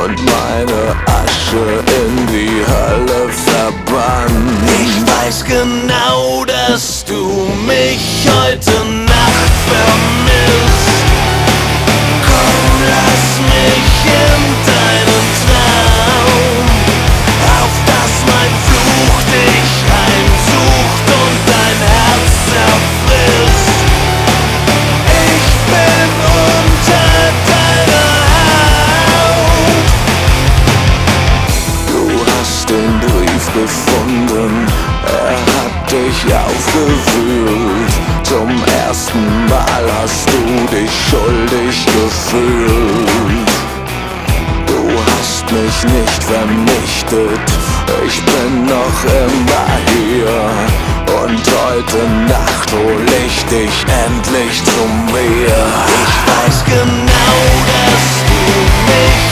und meine Asche in die Hölle verbannt. Ich weiß genau, dass du mich heute Nacht vermisst. Komm, lass mich in deinen Traum, auf dass mein Fluch dich heimsucht und dein Herz zerfrisst. Ich bin unter deiner Haut. Du hast den Brief gefunden, er hat dich aufgewühlt. Zum ersten Mal hast du dich schuldig gefühlt. Du hast mich nicht vernichtet, ich bin noch immer hier. Und heute Nacht hol ich dich endlich zu mir. Ich weiß genau, dass du mich